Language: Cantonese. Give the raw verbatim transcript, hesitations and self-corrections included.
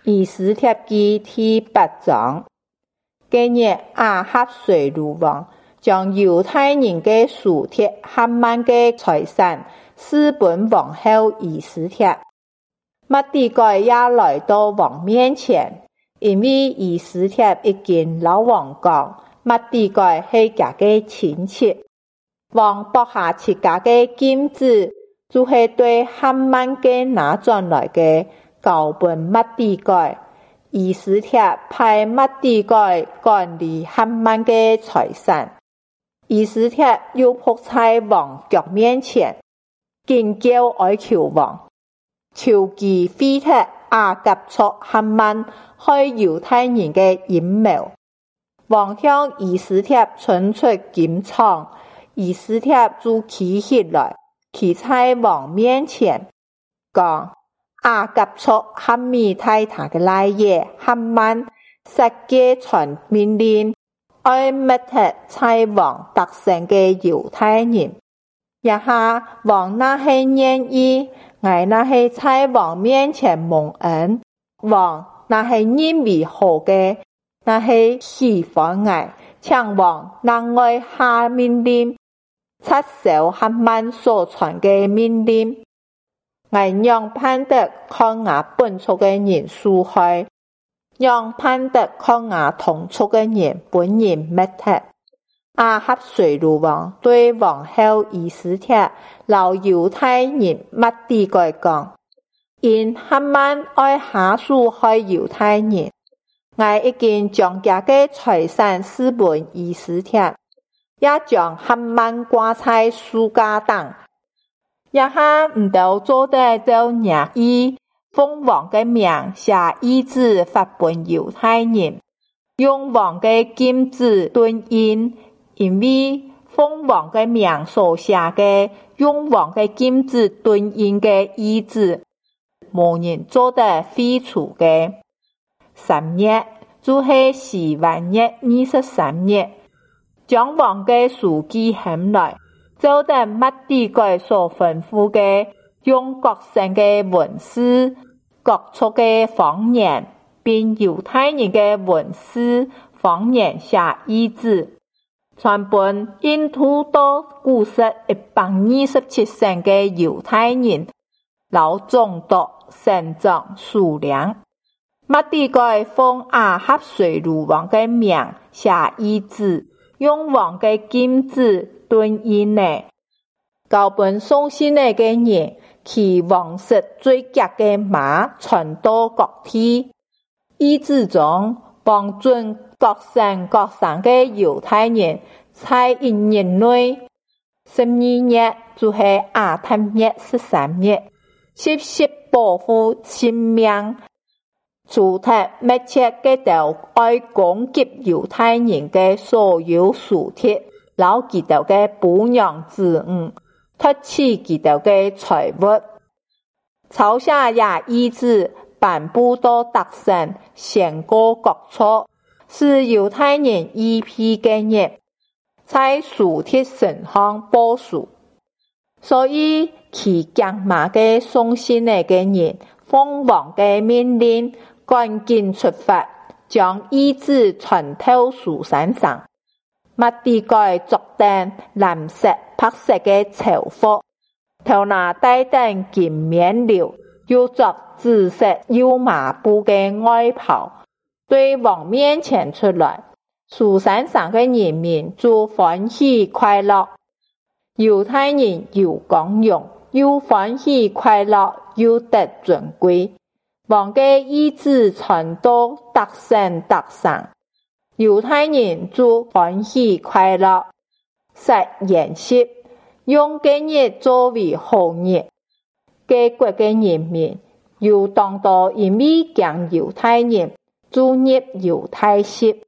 以斯帖記第八章，今日亞哈隨魯王將猶太人嘅屬鐵哈曼嘅財產私本王后以斯帖。末底改也來到王面前，因為以斯帖已經老王講，末底改係佢嘅親戚。王剝下自家嘅金子，就係對哈曼嘅拿轉來嘅，交本末底改。以斯帖派末底改管理哈曼嘅財產。以斯帖又仆在王腳面前，緊叫哀求王，求其廢脱亞甲促哈曼害猶太人嘅陰謀。王向以斯帖伸出金瘡，以斯帖就起起來，企在王面前，講：亞甲促哈密太他嘅來爺哈曼，設計傳命令，愛滅絕在王得勝嘅猶太人。一下王那係願意，我那係在王面前蒙恩，王那係認為好嘅，那係喜歡我，請王能愛下命令，撤銷哈曼所傳嘅命令。我讓潘德看我本族嘅人受害，讓潘德看我同族嘅人本人滅絕。亞哈隨魯王對王后以斯帖老猶太人末底改講：因哈曼愛下手害猶太人，我已經將家嘅財產私本以斯帖，也將哈曼掛在書架等。一下唔到做得就廿意，奉王嘅名寫懿旨發本猶太人，用王嘅金子敦印，因為奉王嘅名所寫嘅，用王嘅金子敦印嘅懿旨，無人做得廢除嘅。三月就係西元月二十三日，將王嘅書記喊來，照着末底改所吩咐嘅，用各省嘅文士、各族嘅方言，並猶太人嘅文士、方言寫懿旨，傳本印度到古實一百二十七省嘅猶太人，老總督、省長、首領。末底改奉亞哈隨魯王嘅名寫懿旨，用王嘅金子敦印呢，交本送信嚟嘅人，其王室最佳嘅馬傳到各地。懿旨中幫准各省各省嘅猶太人，在一年內，十二月就係亞坦月十三日，實時保護性命，除脫滅絕嗰條愛攻擊猶太人嘅所有屬鐵，留佢哋嘅哺養子女，奪取佢哋嘅財物。抄寫也懿旨頒布到各省，宣告各處，使猶太人一批嘅人，在屬鐵身上報數。所以其將馬嘅送信嚟嘅人，奉王嘅命令，趕緊出發，將懿旨傳到書山上。末底改作定藍色、白色嘅朝服，頭拿戴頂金面帽，又作紫色油麻布嘅外袍，對王面前出來。書山上嘅人民就歡喜快樂，猶太人又光榮，又歡喜快樂，又得尊貴。王嘅懿旨傳到各省各省，猶太人就歡喜快樂，設筵席，用今日作為好日。各國嘅人民又當到因為驚猶太人，就入猶太室。